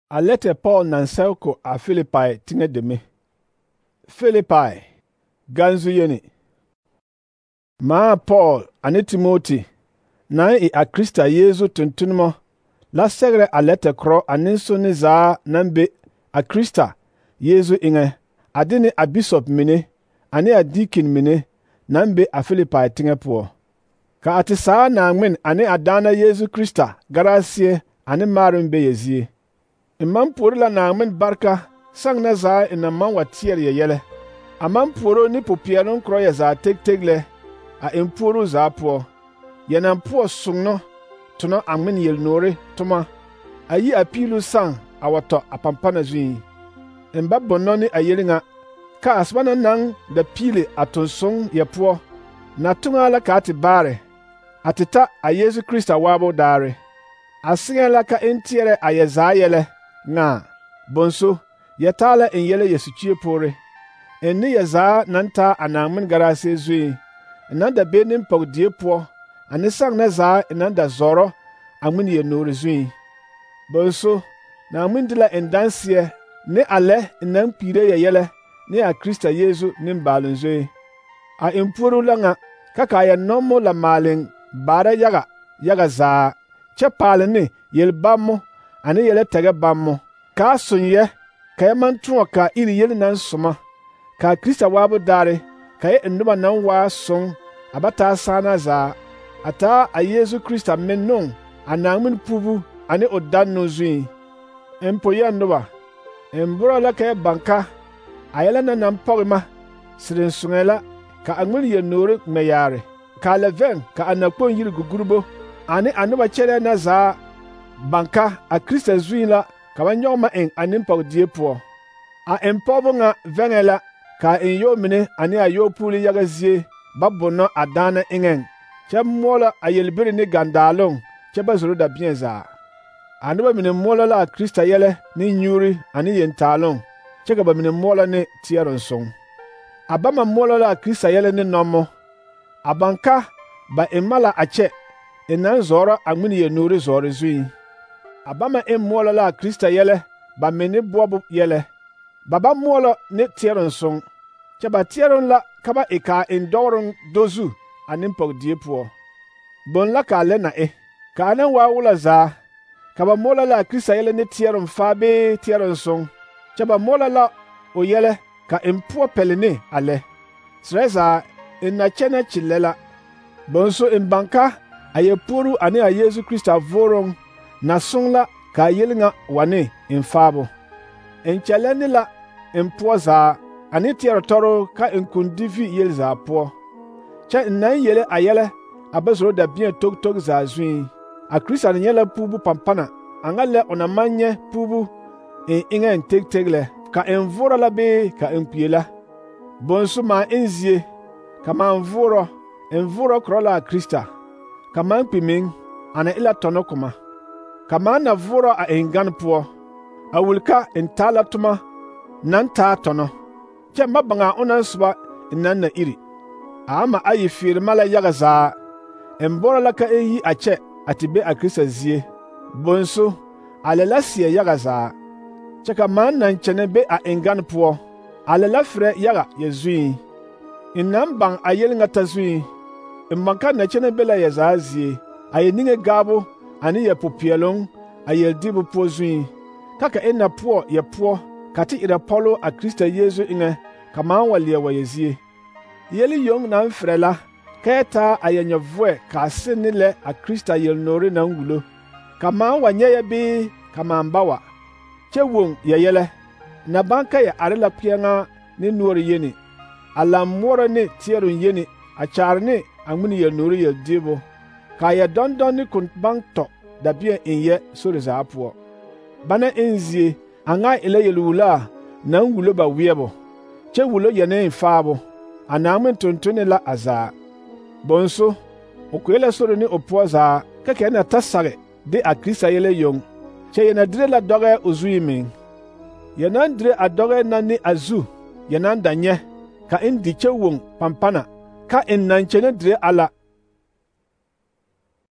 Alete Paul nansɛlko a Filipai tiŋa deme. Filipai, ganzu yeni. Maa Paul ane Timoti na e a Krista Yesu tuntunmo la sɛgre alete korɔ ane so ne zaa naŋ be a Krista Yesu eŋɛ ade ne a bishop mine ane a deacon mine naŋ be a Filipai tiŋa poɔ. Ka a te saa Naŋmen ane a Daana Yesu Krista garasie ane maarum be yɛ zie. Man puori la Naŋmen barka saŋ na zaa na man wa teɛr yɛ yɛlɛ. A man puoro ne popeɛloŋ korɔ yɛ zaa teg lɛ a en puoro zaa poɔ. Yɛ naŋ poɔ soŋno tonɔ a ŋmen yelnoore toma a yi a piilu saŋ a wa tɔ a pampana zuiŋ. En ba bonnɔ ne a yeli ŋa ka a soba na naŋ da piile a ton soŋ yɛ poɔ na toŋa la ka a te baare a te ta a Yesu Krista waabo daare. A seŋɛ la ka en teɛrɛ a yɛ zaa yɛlɛ ŋa bonso yɛ taa la en yɛlɛ yɛ sukyie poore. En ne yɛ zaa naŋ taa a Naŋmen garaase zuiŋ naŋ da be nempɔge die poɔ ane saŋ na zaa naŋ da zɔrɔ a ŋmen yelnoore zuiŋ. Bonso Naŋmen de la en danseɛ ne a lɛ naŋ kpiire yɛ yɛlɛ ne a Krista Yesu nimbaaloŋ zoe. A en puoro la ŋa ka a yɛ nɔmo la maaleŋ baara yaga zaa kyɛ paale ne yelbammo ane yɛlɛ tɛgɛ bammo. Kaa soŋ yɛ ka yɛ maŋ tõɔ ka iri yel naŋ soma ka a Krista waabo daare ka yɛ en noba naŋ waa soŋ a ba taa saana zaa a taa a Yesu Krista mennoŋ a Naŋmen pubu ane o dannoŋ zuiŋ. En poyɛ noba, en borɔ la ka yɛ banka a yɛlɛ na naŋ pɔge ma sireŋ soŋɛ la ka a ŋmen yelnoore ŋmɛ yaare, ka a lɛ vɛŋ ka a nakpoŋ yiri gugurbo ane a noba kyɛlɛɛ na zaa banka a Krista zuiŋ la ka ba nyɔge ma eŋ a nempɔge die poɔ. A en pɔgebo ŋa vɛŋɛ la ka a en yɔɔ mine ane a yɔɔ puuli yaga zie ba bonnɔ a daana eŋɛŋ kyɛ moɔlɔ a yelbiri ne gandaaloŋ kyɛ ba zoro dabẽɛ zaa. A noba mine moɔlɔ la a Krista yɛlɛ ne nyuuri ane yentaaloŋ kyɛ ka ba mine moɔlɔ ne teɛroŋ soŋ. A bama moɔlɔ la a Krista yɛlɛ ne nɔmmo. A banka ba en ma la a kyɛ en naŋ zɔɔrɔ a ŋmen yelnoore zɔɔre zuiŋ. A bama en moɔlɔ la a Krista yɛlɛ ba menne boɔbo yɛlɛ. Ba ba moɔlɔ ne teɛroŋ soŋ kyɛ ba teɛroŋ la ka ba e ka a en dɔgroŋ do zu a nempɔge die poɔ. Boŋ la ka a lɛ na e. Ka a naŋ waa wola zaa ka ba moɔlɔ la a Krista yɛlɛ ne teɛroŋ faa bee teɛroŋ soŋ kyɛ ba moɔlɔ la o yɛlɛ ka en poɔ pɛle ne a lɛ. Serɛ zaa en na kyɛnɛ kyellɛ la. Bonso en banka a yɛ puoru ane a Yesu Krista vooroŋ na soŋ la ka a yel ŋa wane en faabo. En kyɛllɛ ne la en poɔ zaa ane teɛrɛ tɔroo ka en kundi vi yel zaa poɔ. Kyɛ en naŋ yele a yɛlɛ a ba zoro dabẽɛ tog zaa zuiŋ. A Krista na nyɛ la puubu pampana a ŋa lɛ o na maŋ nyɛ puubu en eŋɛŋ teg lɛ. Ka en voorɔ la bee ka en kpie la. Bonso maa en zie ka maan voorɔ. En voorɔ korɔ la a Krista. Ka maan kpi meŋ ana e la tɔnɔ koma. Ka maan na voorɔ a en gane poɔ. A wuli ka en taa la toma naŋ taa tɔnɔ kyɛ ma baŋa a onaŋ soba en naŋ na iri. A ama ayi fiirima la yaga zaa. En bɔrɔ la ka en yi a kyɛ a te be a Krista zie. Bonso a lɛ la seɛ yaga zaa. Kyɛ ka maan naŋ kyɛnɛ be a en gane poɔ. A lɛ la ferɛ yaga yɛ zuiŋ. En naŋ baŋ a yel ŋa ta zuiŋ. En baŋ ka na kyɛnɛ be la yɛ zaa zie. A yɛ niŋe gaabo ane yɛ popeɛloŋ a yeldiibu poɔ zuiŋ. Ka en na poɔ yɛ poɔ ka te erɛ pɔlo a Krista Yesu eŋɛ ka maan wa leɛ wa yɛ zie. Yeli yoŋ naŋ ferɛ la ka yɛ taa a yɛ nyɔvoɛ ka a se ne lɛ a Krista yelnoore naŋ wulo. Ka maan wa nyɛ yɛ bee ka maan ba wa. Kyɛ woŋ yɛ yɛlɛ. Na baŋ ka yɛ are la kpeɛŋa ne noɔre yeni. A laŋ moɔrɔ ne teɛroŋ yeni a kyaare ne a ŋmen yelnoore yeldiibu. Ka a yɛ dɔndɔn ne kon baŋ tɔ dabẽɛ en yɛ sori zaa poɔ. Bana en zie a ŋa e la yelwulaa naŋ wulo ba weɛbo kyɛ wulo yɛne en faabo. A Naŋmen tontone la a zaa. Bonso o kue la sori ne o poɔ zaa ka yɛ na ta sage de a Krista yɛlɛ yoŋ kyɛ yɛ na dire la dɔgɛ o zuiŋ meŋ. Yɛ naŋ dire a dɔgɛ na ne a zu yɛ naŋ da nyɛ ka en di kyɛ woŋ pampana ka en naŋ kyɛnɛ dire a la